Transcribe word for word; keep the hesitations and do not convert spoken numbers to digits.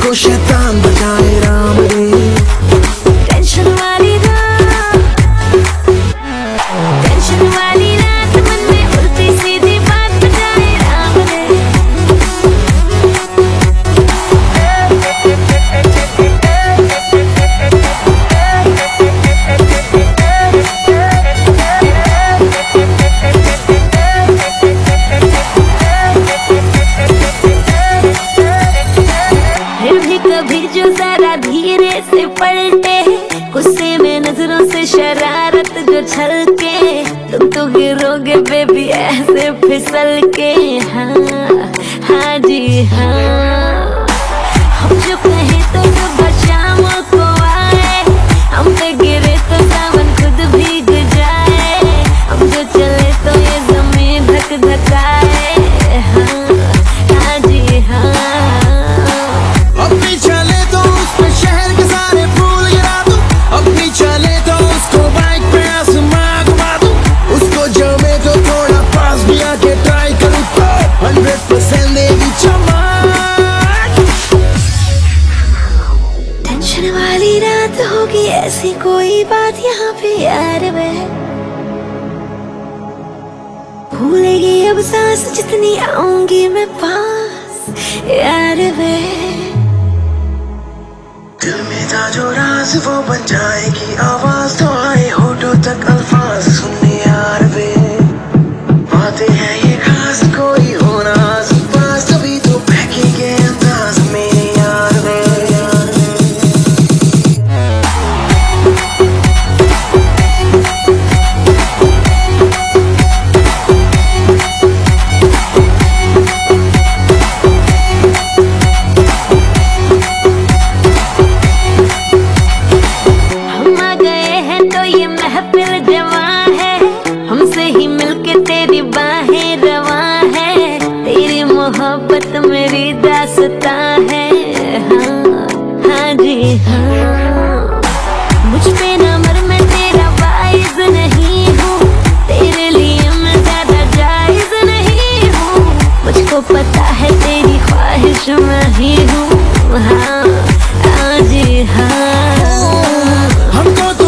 को शैतान बचाए राम रे। टेंशन वाली रात, टेंशन वाली रात, मन में उल्टी सीधी बात बजाए राम रे। फिर भी कभी जो जरा धीरे से पलटे, गुस्से में नजरों से शरारत जो छलके, तुम तो गिरोगे बेबी ऐसे फिसल के। हाँ हाँ जी हाँ, हम जो कहें तो सुबह शाम को आए, हम पे गिरे तो सावन खुद भीग जाए, हम जो चले तो ये जमीन धक धकाए। हाँ हाँ जी हाँ, अपनी चले तो उस पे शहर के सारे फूल गिरा दूं, अपनी चले तो उसको बाइक पे आसमां घुमा दूं, उसको जमे तो थोड़ा पास भी आके ट्राई करूं तो हंड्रेड परसेंट देगी चमक। टेंशन वाली रात होगी ऐसी कोई बात यहाँ पे यार वे, भूलेगी अब सांस जितनी आऊंगी मैं पास यार वे। दिल में था जो राज वो बन जाएगी आवाज, तो आए होठों तक अल्फाज सुनने यार वे। बातें हैं ये खास कोई होना आस पास, तभी तो बहकेंगे अंदाज मेरे यार वे। हम आ गए हैं तो ये महफिल जवां है, हमसे ही मिलके तेरी बाहें रवां है, तेरी मोहब्बत मेरी दास्तां है। हाँ हाँ जी हाँ, मुझ पे ना मर मैं तेरा वाइज नहीं हूँ, तेरे लिए मैं ज्यादा जायज नहीं हूँ, मुझको पता है तेरी ख्वाहिश मैं ही हूँ। हाँ हाँ जी हाँ, हमको तो